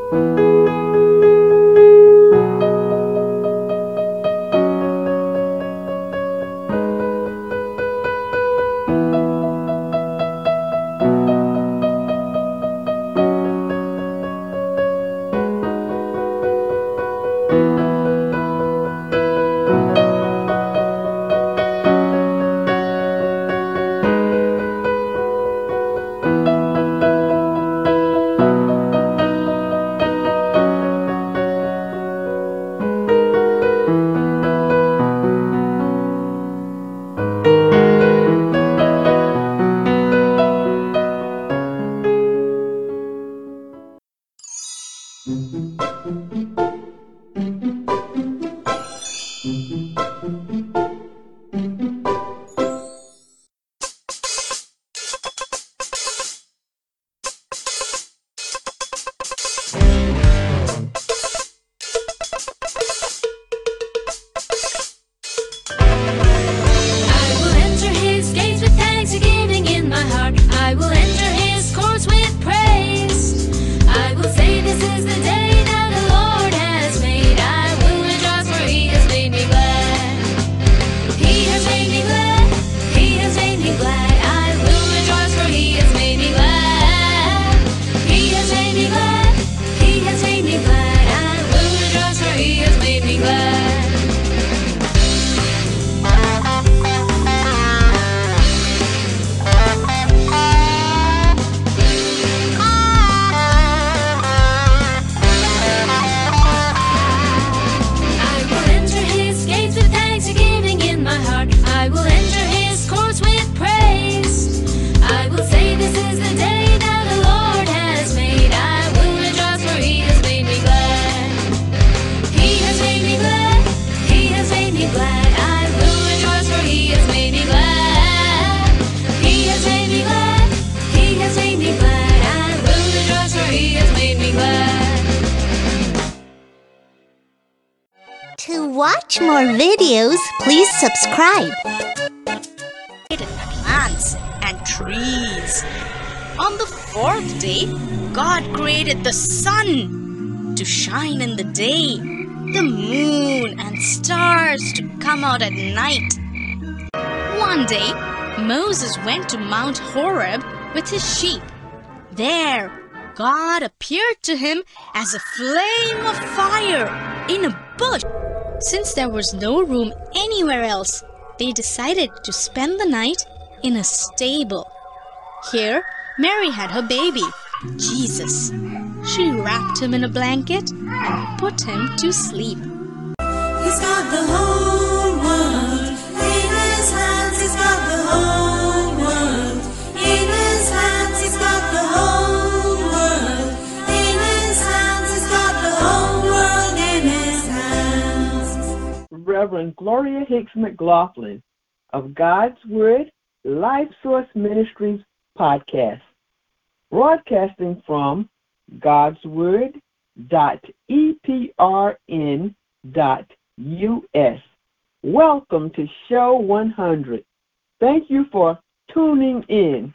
To watch more videos, please subscribe. Plants and trees. On the fourth day, God created the sun to shine in the day, the moon and stars to come out at night. One day, Moses went to Mount Horeb with his sheep. There, God appeared to him as a flame of fire in a bush. Since there was no room anywhere else, they decided to spend the night in a stable. Here, Mary had her baby, Jesus. She wrapped him in a blanket and put him to sleep. He's got the whole world in his hands. He's got the whole world in his hands. He's got the whole world in his hands. He's got the whole world in his hands. Reverend Gloria Hicks McLaughlin of God's Word Life Source Ministries podcast, broadcasting from godsword.eprn.us. Welcome to Show 100. Thank you for tuning in.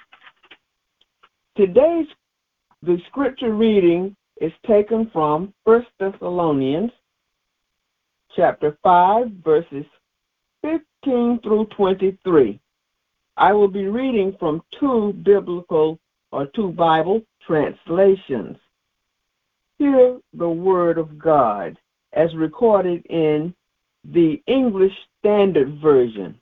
Today's the scripture reading is taken from 1 Thessalonians chapter 5, verses 15 through 23. I will be reading from two Bible translations. Hear the Word of God as recorded in the English Standard Version.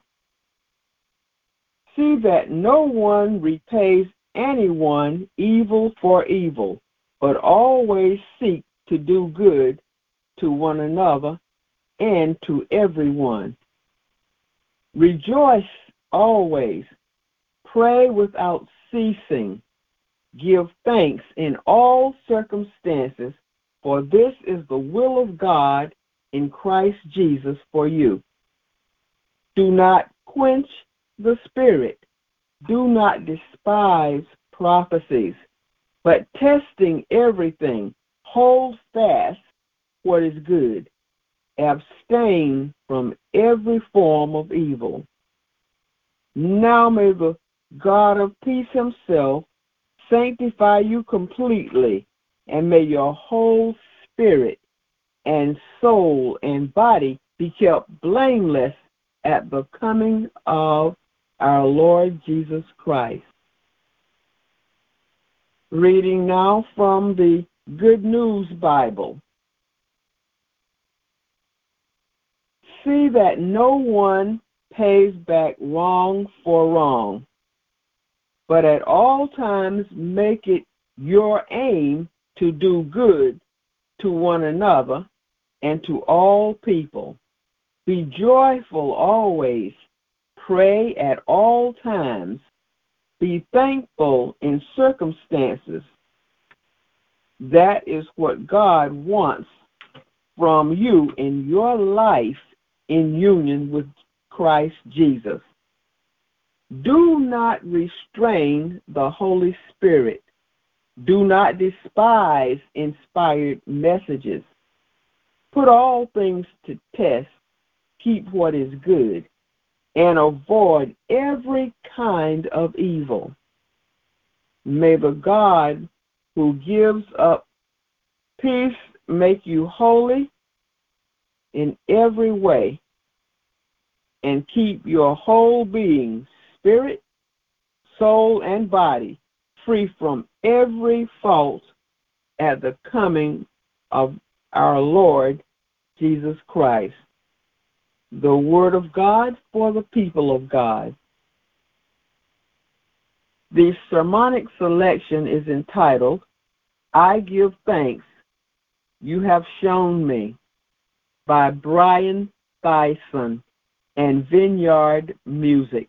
See that no one repays anyone evil for evil, but always seek to do good to one another and to everyone. Rejoice always, pray without ceasing, give thanks in all circumstances, for this is the will of God in Christ Jesus for you. Do not quench the Spirit, do not despise prophecies, but testing everything, hold fast what is good, abstain from every form of evil. Now may the God of peace himself sanctify you completely, and may your whole spirit and soul and body be kept blameless at the coming of our Lord Jesus Christ. Reading now from the Good News Bible. See that no one pays back wrong for wrong, but at all times make it your aim to do good to one another and to all people. Be joyful always, pray at all times, be thankful in circumstances. That is what God wants from you in your life in union with Christ Jesus. Do not restrain the Holy Spirit. Do not despise inspired messages. Put all things to test. Keep what is good, and avoid every kind of evil. May the God who gives up peace make you holy in every way, and keep your whole being, spirit, soul, and body free from every fault at the coming of our Lord Jesus Christ. The Word of God for the people of God. The sermonic selection is entitled, I Give Thanks, You Have Shown Me, by Brian Thyssen and Vineyard Music.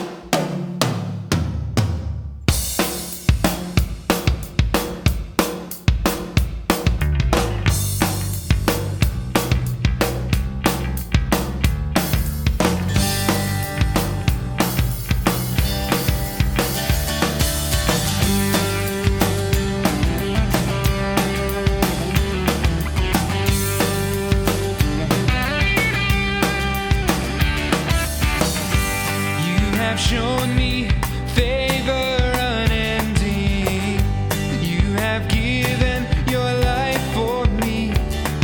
Shown me favor unending. You have given your life for me,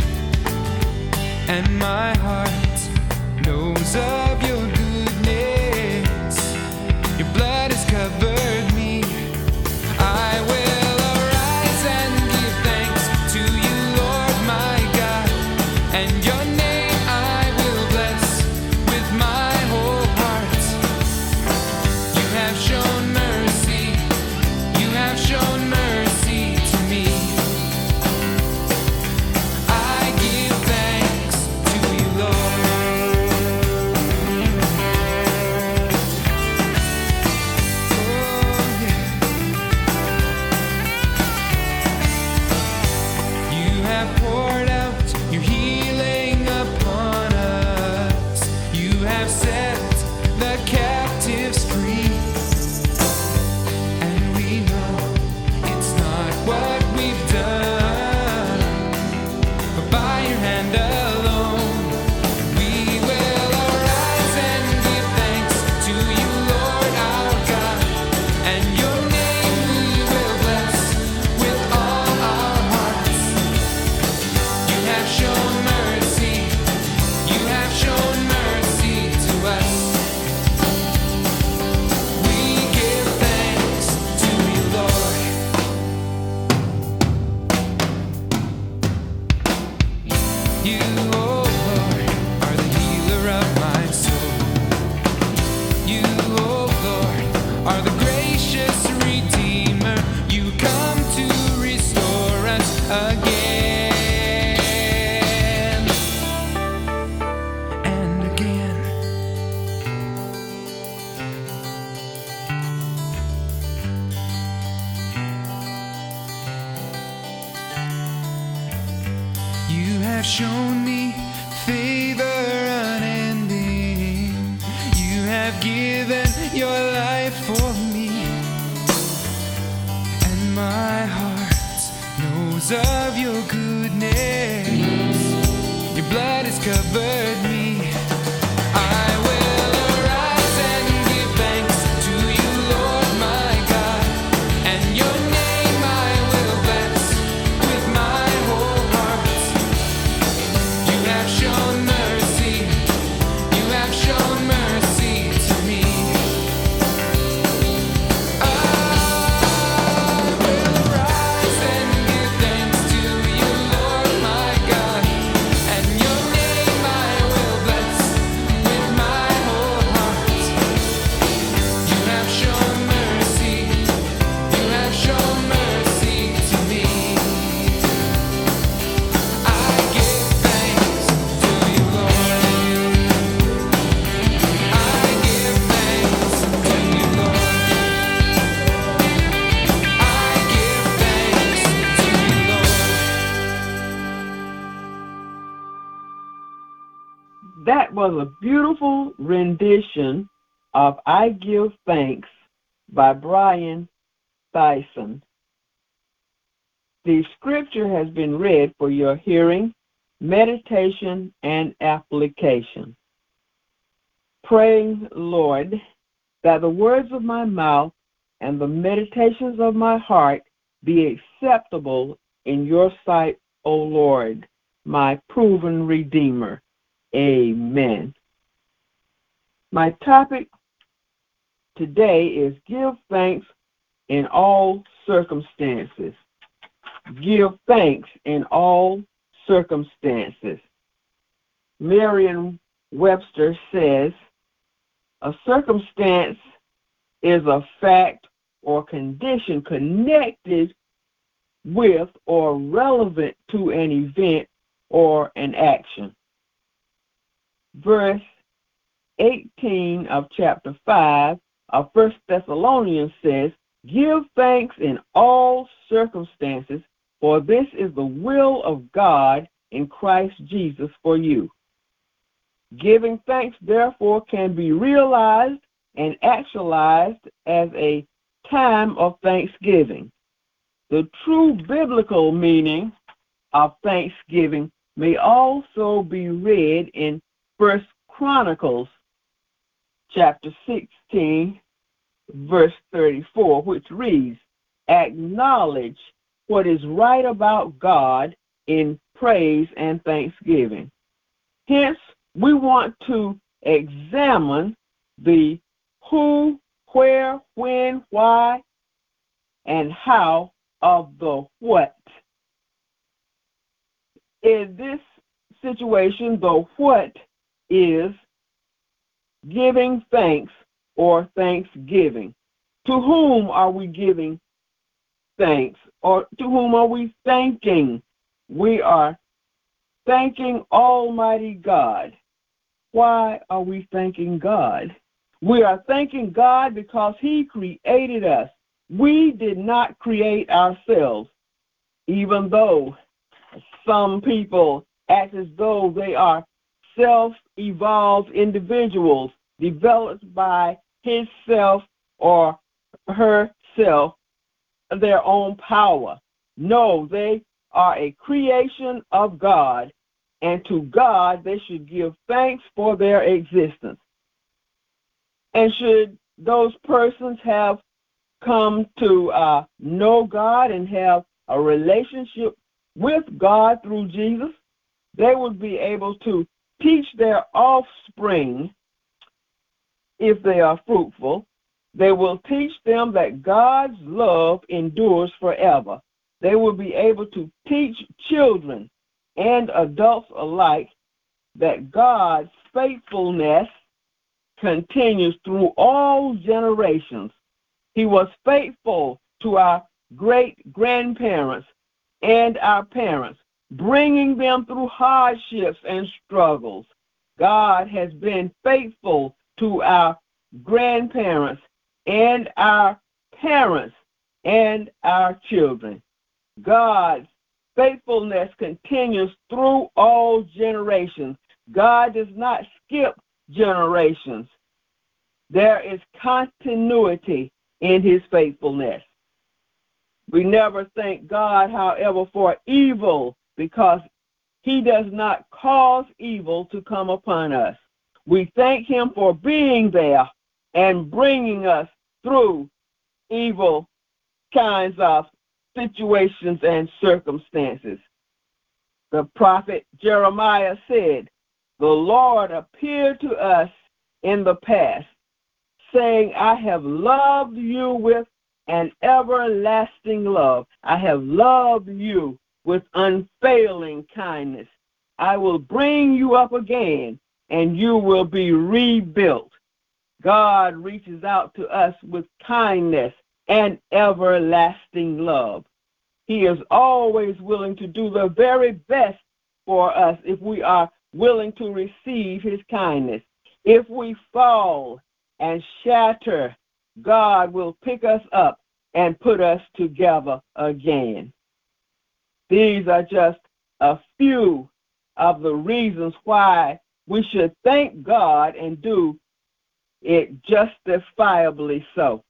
and my heart knows of your goodness. Your blood has covered me. I will arise and give thanks to you, Lord my God, and your name I will bless with my whole heart. Shown mercy, you have shown mercy to me. I give thanks to you, Lord. Oh, yeah. You have poured out your healing upon us. You have set the captives free. What we've done, but by your hand alone, we will arise and give thanks to you, Lord our God, and your name we will bless with all our hearts. You have shown mercy, you have shown mercy to us. We give thanks to you, Lord. You, oh Lord, are the healer of my soul. You, oh Lord, are the gracious Redeemer. You come to restore us again and again. You have shown me favor unending. You have given your life for me, and my heart knows of your goodness. Your blood has covered me. I will arise and give thanks to you, Lord my God, and your name I will bless That was a beautiful rendition of I Give Thanks by Brian Thyssen. The scripture has been read for your hearing, meditation, and application. Praying, Lord, that the words of my mouth and the meditations of my heart be acceptable in your sight, O Lord, my proven Redeemer. Amen. My topic today is give thanks in all circumstances. Give thanks in all circumstances. Merriam-Webster says, a circumstance is a fact or condition connected with or relevant to an event or an action. Verse 18 of chapter 5 of 1 Thessalonians says, give thanks in all circumstances, for this is the will of God in Christ Jesus for you. Giving thanks, therefore, can be realized and actualized as a time of thanksgiving. The true biblical meaning of thanksgiving may also be read in 1 Chronicles chapter 16, verse 34, which reads, acknowledge what is right about God in praise and thanksgiving. Hence, we want to examine the who, where, when, why, and how of the what. In this situation, the what is giving thanks or thanksgiving. To whom are we giving thanks, or to whom are we thanking? We are thanking Almighty God. Why are we thanking God? We are thanking God because He created us. We did not create ourselves, even though some people act as though they are self-evolved individuals developed by himself or herself, their own power. No, they are a creation of God, and to God they should give thanks for their existence. And should those persons have come to know God and have a relationship with God through Jesus, they would be able to teach their offspring, if they are fruitful. They will teach them that God's love endures forever. They will be able to teach children and adults alike that God's faithfulness continues through all generations. He was faithful to our great-grandparents and our parents, bringing them through hardships and struggles. God has been faithful to our grandparents and our parents and our children. God's faithfulness continues through all generations. God does not skip generations. There is continuity in His faithfulness. We never thank God, however, for evil, because He does not cause evil to come upon us. We thank Him for being there and bringing us through evil kinds of situations and circumstances. The prophet Jeremiah said, the Lord appeared to us in the past, saying, I have loved you with an everlasting love. I have loved you with unfailing kindness. I will bring you up again, and you will be rebuilt. God reaches out to us with kindness and everlasting love. He is always willing to do the very best for us if we are willing to receive His kindness. If we fall and shatter, God will pick us up and put us together again. These are just a few of the reasons why we should thank God and do it justifiably so.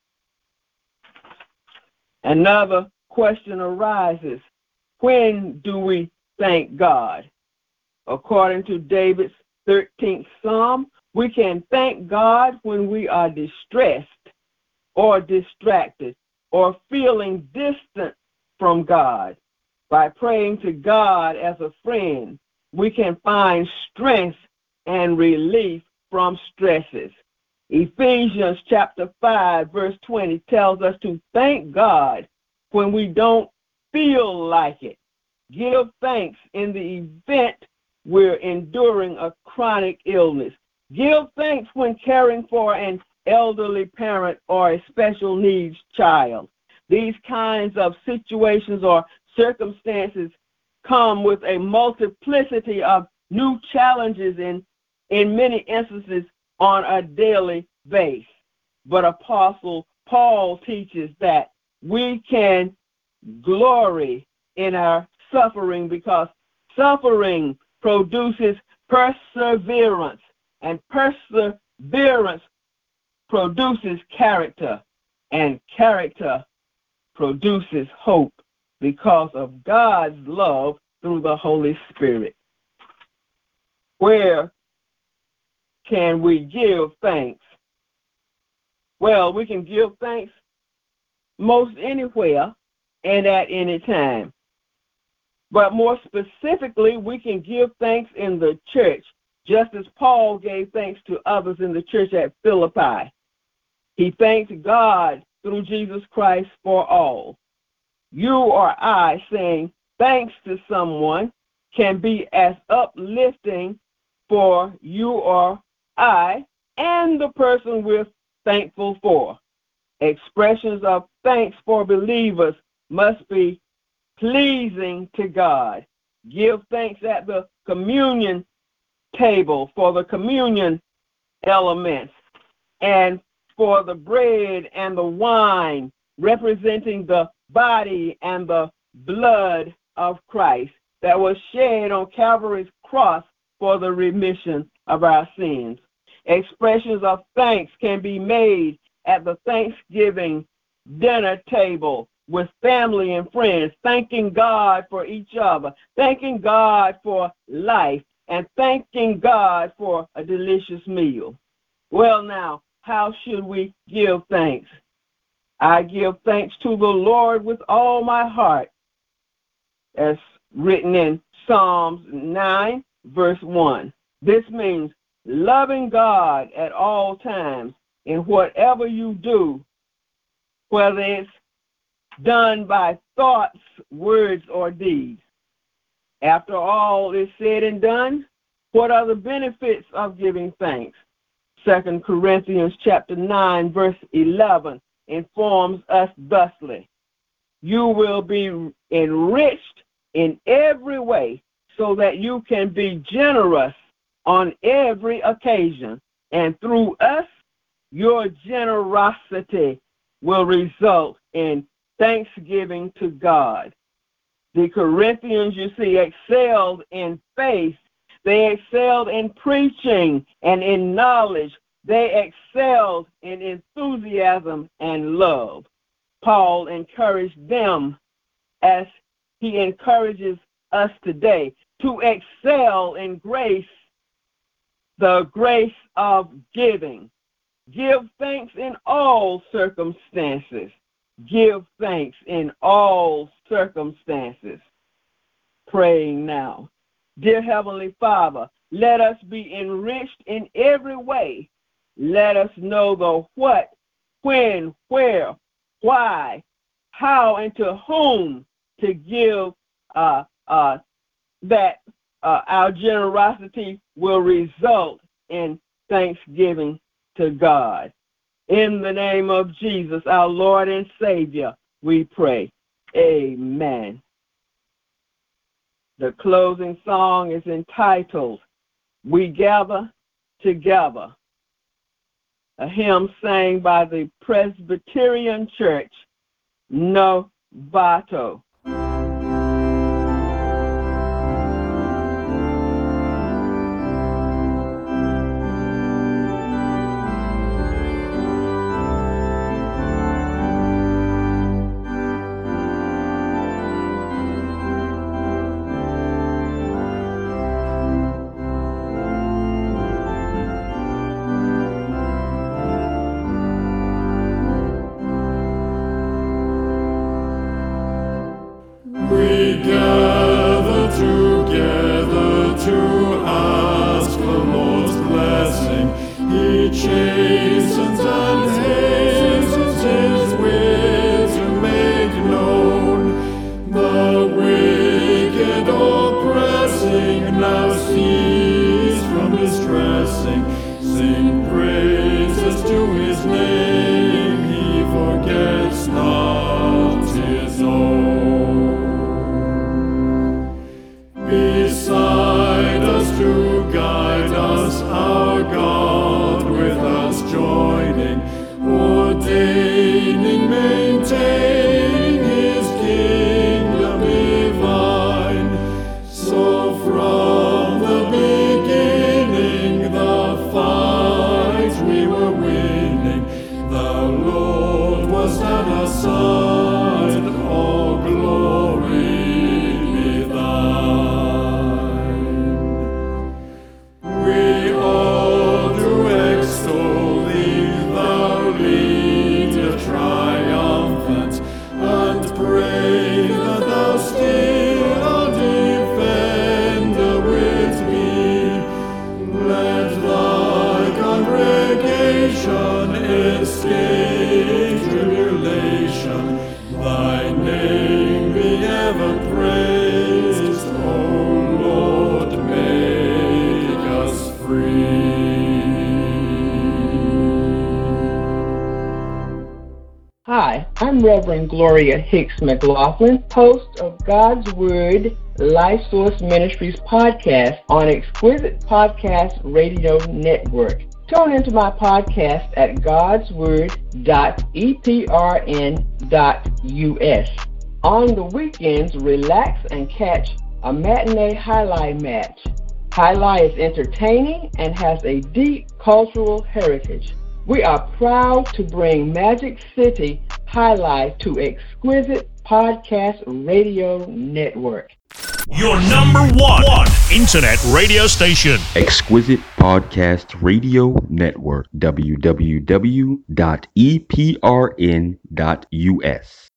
Another question arises: when do we thank God? According to David's 13th Psalm, we can thank God when we are distressed or distracted or feeling distant from God. By praying to God as a friend, we can find strength and relief from stresses. Ephesians chapter 5, verse 20 tells us to thank God when we don't feel like it. Give thanks in the event we're enduring a chronic illness. Give thanks when caring for an elderly parent or a special needs child. These kinds of situations or circumstances come with a multiplicity of new challenges in many instances on a daily basis. But Apostle Paul teaches that we can glory in our suffering because suffering produces perseverance, and perseverance produces character, and character produces hope because of God's love through the Holy Spirit. Where can we give thanks? Well, we can give thanks most anywhere and at any time. But more specifically, we can give thanks in the church, just as Paul gave thanks to others in the church at Philippi. He thanked God through Jesus Christ for all. You or I saying thanks to someone can be as uplifting for you or I and the person we're thankful for. Expressions of thanks for believers must be pleasing to God. Give thanks at the communion table for the communion elements and for the bread and the wine representing the body and the blood of Christ that was shed on Calvary's cross for the remission of our sins. Expressions of thanks can be made at the Thanksgiving dinner table with family and friends, thanking God for each other, thanking God for life, and thanking God for a delicious meal. Well, now, how should we give thanks? I give thanks to the Lord with all my heart, as written in Psalms 9, verse 1. This means loving God at all times in whatever you do, whether it's done by thoughts, words, or deeds. After all is said and done, what are the benefits of giving thanks? 2 Corinthians chapter 9, verse 11 informs us thusly: you will be enriched in every way so that you can be generous on every occasion, and through us, your generosity will result in thanksgiving to God. The Corinthians, you see, excelled in faith. They excelled in preaching and in knowledge. They excelled in enthusiasm and love. Paul encouraged them as he encourages us today to excel in grace, the grace of giving. Give thanks in all circumstances. Give thanks in all circumstances. Praying now. Dear Heavenly Father, let us be enriched in every way. Let us know the what, when, where, why, how, and to whom to give that our generosity will result in thanksgiving to God. In the name of Jesus, our Lord and Savior, we pray. Amen. The closing song is entitled, We Gather Together, a hymn sang by the Presbyterian Church, Novato. gather together to ask the Lord's blessing. He chastens and hastens his will to make known. The wicked oppressing now cease from distressing. Sing praises to his name, he forgets not his own. Beside us to guide us, our God with us joining, ordaining, maintaining his kingdom divine. So from the beginning the fight we were winning, the Lord was at our side, all glory be thine. We all do extol thee, thou leader triumphant, and pray that thou still a defender wilt be. Let thy congregation escape tribulation, thy name be ever praised, O Lord, make us free. Hi, I'm Reverend Gloria Hicks McLaughlin, host of God's Word Life Source Ministries podcast on Exquisite Podcast Radio Network. Tune into my podcast at godsword.eprn.us. On the weekends, relax and catch a matinee highlight match. Highlight is entertaining and has a deep cultural heritage. We are proud to bring Magic City Highlight to Exquisite Podcast Radio Network. Your number one internet radio station. Exquisite Podcast Radio Network, www.eprn.us.